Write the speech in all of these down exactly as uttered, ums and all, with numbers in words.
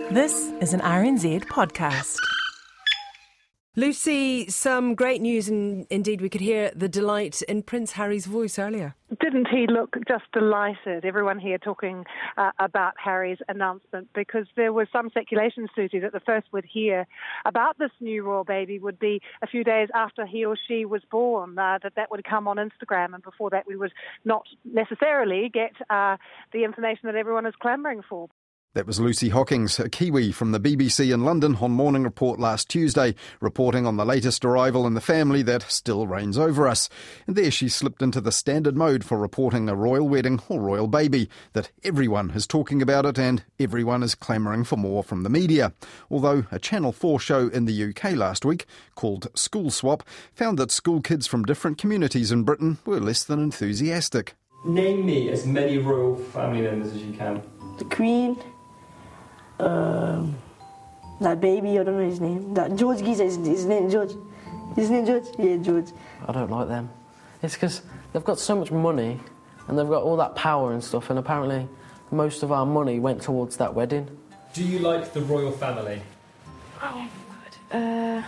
This is an R N Z podcast. Lucy, some great news, and indeed we could hear the delight in Prince Harry's voice earlier. Didn't he look just delighted? Everyone here talking uh, about Harry's announcement, because there was some speculation, Susie, that the first we'd hear about this new royal baby would be a few days after he or she was born, uh, that that would come on Instagram, and before that we would not necessarily get uh, the information that everyone is clamouring for. That was Lucy Hockings, a Kiwi from the B B C in London on Morning Report last Tuesday, reporting on the latest arrival in the family that still reigns over us. And there she slipped into the standard mode for reporting a royal wedding or royal baby, that everyone is talking about it and everyone is clamouring for more from the media. Although a Channel four show in the U K last week, called School Swap, found that school kids from different communities in Britain were less than enthusiastic. Name me as many royal family members as you can. The Queen. Um, that baby, I don't know his name. That George Giza, his, his name George. His name George? Yeah, George. I don't like them. It's because they've got so much money and they've got all that power and stuff, and apparently most of our money went towards that wedding. Do you like the royal family? Oh, God. Uh,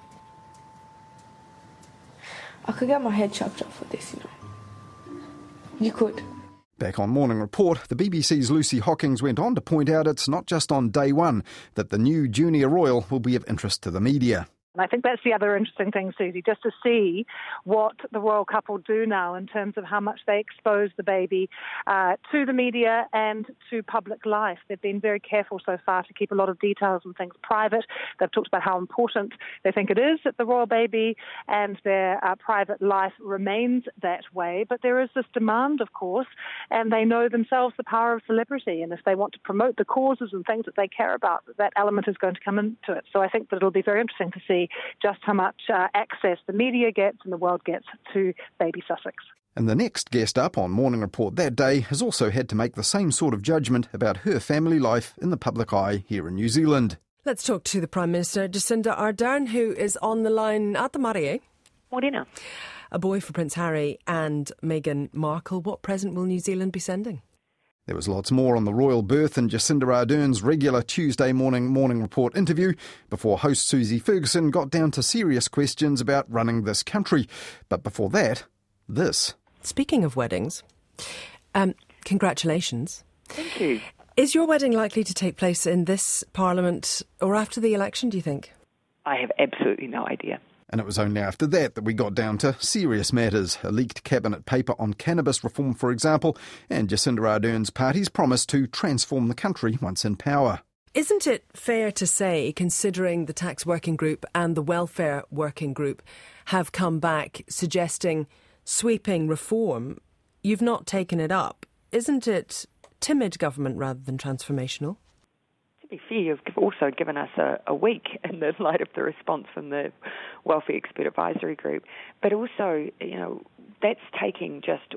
I could get my head chopped off for this, you know. You could. Back on Morning Report, the B B C's Lucy Hockings went on to point out it's not just on day one that the new junior royal will be of interest to the media. And I think that's the other interesting thing, Susie, just to see what the royal couple do now in terms of how much they expose the baby uh, to the media and to public life. They've been very careful so far to keep a lot of details and things private. They've talked about how important they think it is that the royal baby and their uh, private life remains that way. But there is this demand, of course, and they know themselves the power of celebrity. And if they want to promote the causes and things that they care about, that element is going to come into it. So I think that it'll be very interesting to see just how much uh, access the media gets and the world gets to baby Sussex. And the next guest up on Morning Report that day has also had to make the same sort of judgment about her family life in the public eye here in New Zealand. Let's talk to the Prime Minister, Jacinda Ardern, who is on the line at the Marae. Morena. A boy for Prince Harry and Meghan Markle. What present will New Zealand be sending? There was lots more on the royal birth in Jacinda Ardern's regular Tuesday morning Morning Report interview before host Susie Ferguson got down to serious questions about running this country. But before that, this. Speaking of weddings, um, congratulations. Thank you. Is your wedding likely to take place in this Parliament or after the election, do you think? I have absolutely no idea. And it was only after that that we got down to serious matters, a leaked cabinet paper on cannabis reform, for example, and Jacinda Ardern's party's promise to transform the country once in power. Isn't it fair to say, considering the Tax Working Group and the Welfare Working Group have come back suggesting sweeping reform, you've not taken it up? Isn't it timid government rather than transformational? To be fair, you've also given us a, a week in the light of the response from the Welfare Expert Advisory Group. But also, you know, that's taking just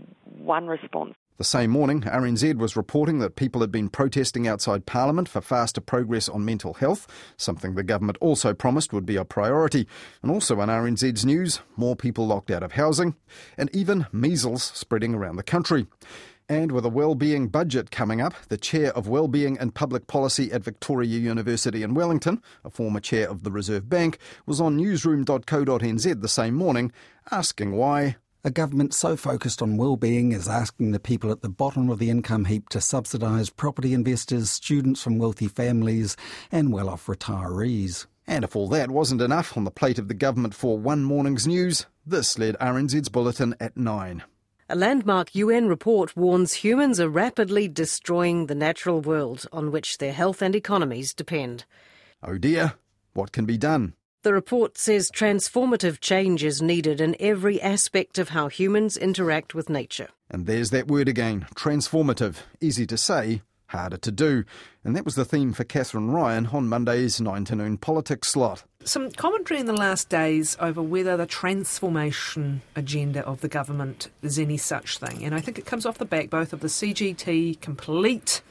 one response. The same morning, R N Z was reporting that people had been protesting outside Parliament for faster progress on mental health, something the government also promised would be a priority. And also on R N Z's news, more people locked out of housing, and even measles spreading around the country. And with a wellbeing budget coming up, the Chair of Wellbeing and Public Policy at Victoria University in Wellington, a former chair of the Reserve Bank, was on newsroom dot co dot n z the same morning, asking why a government so focused on well-being is asking the people at the bottom of the income heap to subsidise property investors, students from wealthy families and well-off retirees. And if all that wasn't enough on the plate of the government for one morning's news, this led R N Z's bulletin at nine. A landmark U N report warns humans are rapidly destroying the natural world on which their health and economies depend. Oh dear, what can be done? The report says transformative change is needed in every aspect of how humans interact with nature. And there's that word again, transformative. Easy to say, harder to do. And that was the theme for Catherine Ryan on Monday's nine to noon politics slot. Some commentary in the last days over whether the transformation agenda of the government is any such thing. And I think it comes off the back both of the C G T complete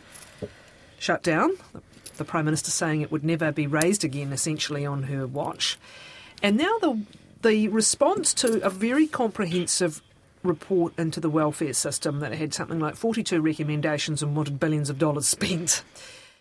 shutdown, the Prime Minister saying it would never be raised again, essentially, on her watch. And now the the response to a very comprehensive report into the welfare system that had something like forty-two recommendations and wanted billions of dollars spent.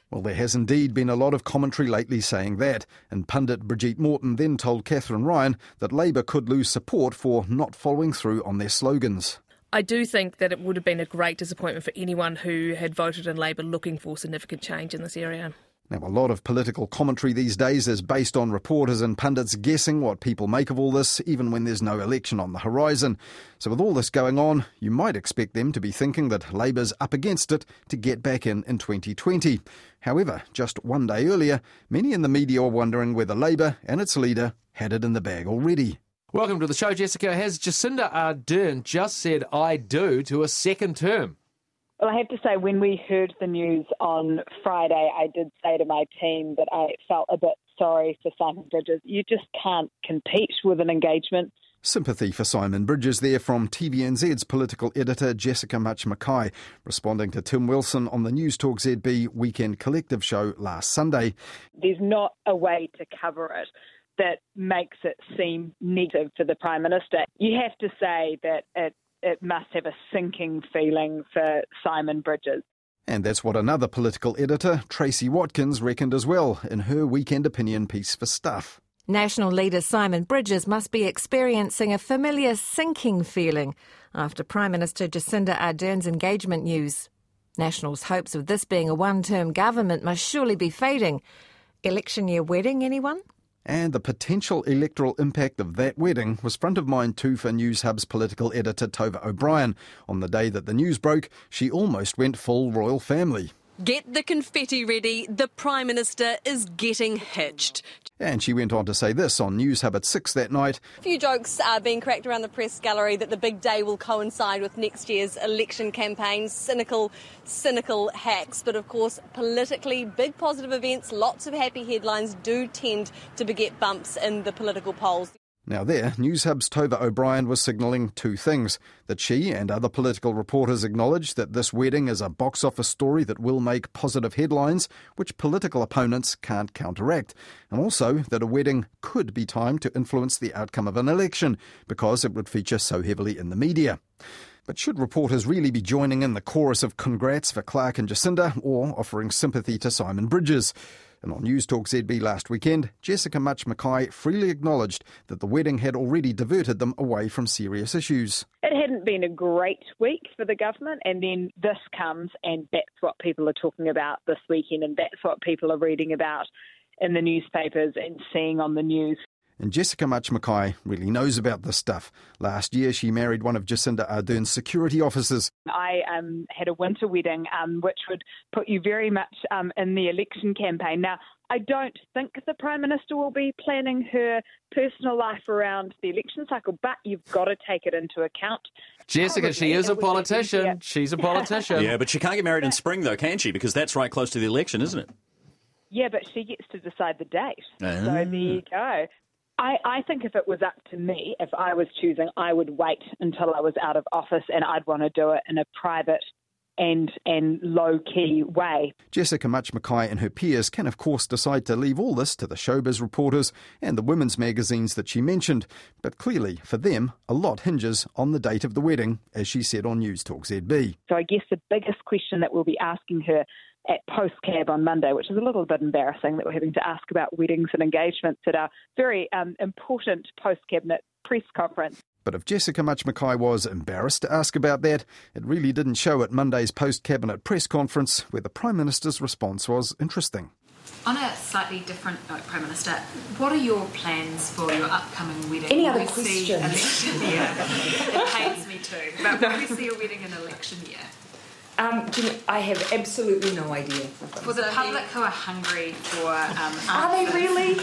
Well, there has indeed been a lot of commentary lately saying that, and pundit Brigitte Morton then told Catherine Ryan that Labour could lose support for not following through on their slogans. I do think that it would have been a great disappointment for anyone who had voted in Labour looking for significant change in this area. Now, a lot of political commentary these days is based on reporters and pundits guessing what people make of all this, even when there's no election on the horizon. So with all this going on, you might expect them to be thinking that Labour's up against it to get back in in twenty twenty. However, just one day earlier, many in the media were wondering whether Labour and its leader had it in the bag already. Welcome to the show, Jessica. Has Jacinda Ardern just said I do to a second term? Well, I have to say, when we heard the news on Friday, I did say to my team that I felt a bit sorry for Simon Bridges. You just can't compete with an engagement. Sympathy for Simon Bridges there from T V N Z's political editor Jessica Mutch Mackay, responding to Tim Wilson on the News Talk Z B Weekend Collective show last Sunday. There's not a way to cover it that makes it seem negative for the Prime Minister. You have to say that it It must have a sinking feeling for Simon Bridges. And that's what another political editor, Tracy Watkins, reckoned as well in her weekend opinion piece for Stuff. National leader Simon Bridges must be experiencing a familiar sinking feeling after Prime Minister Jacinda Ardern's engagement news. Nationals' hopes of this being a one-term government must surely be fading. Election year wedding, anyone? And the potential electoral impact of that wedding was front of mind too for Newshub's political editor Tova O'Brien. On the day that the news broke, she almost went full royal family. Get the confetti ready, the Prime Minister is getting hitched. And she went on to say this on Newshub at six that night. A few jokes are being cracked around the press gallery that the big day will coincide with next year's election campaign. Cynical, cynical hacks. But of course, politically, big positive events, lots of happy headlines do tend to beget bumps in the political polls. Now there, Newshub's Tova O'Brien was signalling two things. That she and other political reporters acknowledge that this wedding is a box office story that will make positive headlines, which political opponents can't counteract. And also that a wedding could be timed to influence the outcome of an election, because it would feature so heavily in the media. But should reporters really be joining in the chorus of congrats for Clark and Jacinda, or offering sympathy to Simon Bridges? And on News Talk Z B last weekend, Jessica Mutch Mackay freely acknowledged that the wedding had already diverted them away from serious issues. It hadn't been a great week for the government, and then this comes, and that's what people are talking about this weekend, and that's what people are reading about in the newspapers and seeing on the news. And Jessica Mutch Mackay really knows about this stuff. Last year, she married one of Jacinda Ardern's security officers. I um, had a winter wedding, um, which would put you very much um, in the election campaign. Now, I don't think the Prime Minister will be planning her personal life around the election cycle, but you've got to take it into account. Jessica, Probably she is a politician. Yeah. She's a politician. Yeah, but she can't get married in spring, though, can she? Because that's right close to the election, isn't it? Yeah, but she gets to decide the date. Ah. So there you go. I, I think if it was up to me, if I was choosing, I would wait until I was out of office, and I'd want to do it in a private and and low-key way. Jessica Mutch Mackay and her peers can, of course, decide to leave all this to the showbiz reporters and the women's magazines that she mentioned. But clearly, for them, a lot hinges on the date of the wedding, as she said on News Talk Z B. So I guess the biggest question that we'll be asking her at Postcab on Monday, which is a little bit embarrassing that we're having to ask about weddings and engagements at our very um, important post-cabinet press conference. But if Jessica Mutch Mackay was embarrassed to ask about that, it really didn't show at Monday's post-cabinet press conference, where the Prime Minister's response was interesting. On a slightly different note, Prime Minister, what are your plans for your upcoming wedding? Any other questions? Election year. It pains me too. But will we see your wedding in election year? Um, do you know, I have absolutely no idea. For the public who are hungry for... Um, are they really?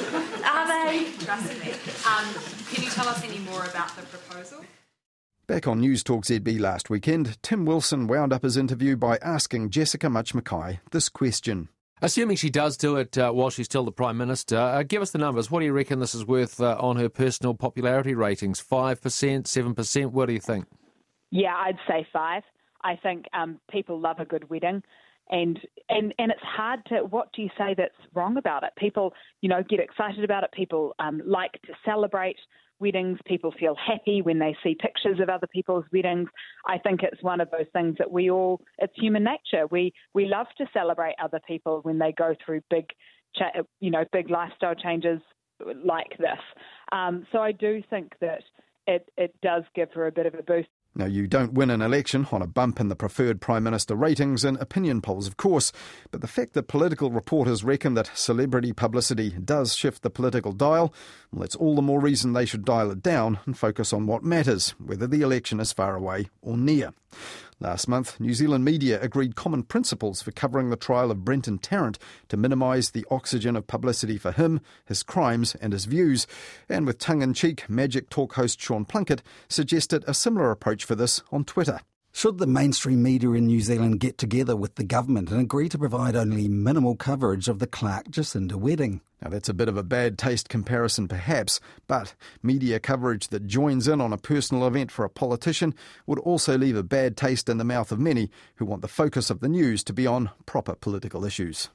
Are they? Trust me. Um, can you tell us any more about the proposal? Back on News Talk Z B last weekend, Tim Wilson wound up his interview by asking Jessica Mutch Mackay this question. Assuming she does do it uh, while she's still the Prime Minister, uh, give us the numbers. What do you reckon this is worth uh, on her personal popularity ratings? five percent, seven percent? What do you think? Yeah, I'd say five. I think um, people love a good wedding, and, and and it's hard to, what do you say that's wrong about it? People, you know, get excited about it. People um, like to celebrate weddings. People feel happy when they see pictures of other people's weddings. I think it's one of those things that we all, it's human nature. We we love to celebrate other people when they go through big, cha- you know, big lifestyle changes like this. Um, so I do think that it, it does give her a bit of a boost. Now, you don't win an election on a bump in the preferred Prime Minister ratings in opinion polls, of course, but the fact that political reporters reckon that celebrity publicity does shift the political dial, well, it's all the more reason they should dial it down and focus on what matters, whether the election is far away or near. Last month, New Zealand media agreed common principles for covering the trial of Brenton Tarrant to minimise the oxygen of publicity for him, his crimes and his views. And with tongue-in-cheek, Magic Talk host Sean Plunkett suggested a similar approach for this on Twitter. Should the mainstream media in New Zealand get together with the government and agree to provide only minimal coverage of the Clark-Jacinda wedding? Now, that's a bit of a bad taste comparison perhaps, but media coverage that joins in on a personal event for a politician would also leave a bad taste in the mouth of many who want the focus of the news to be on proper political issues.